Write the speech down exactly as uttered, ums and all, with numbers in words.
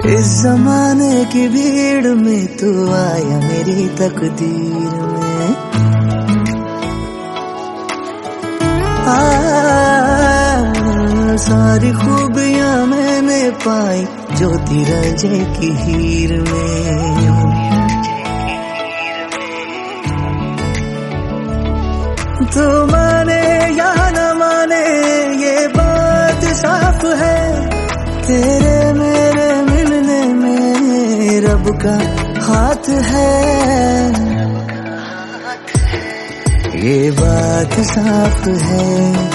इस जमाने की भीड़ में तू आया मेरी तकदीर में। आ, सारी खूबियां मैंने पाई ज्योति राजे की हीर में। तू माने या न माने ये बात साफ है, तेरे मेरे मिलने में रब का हाथ है, ये बात साफ है।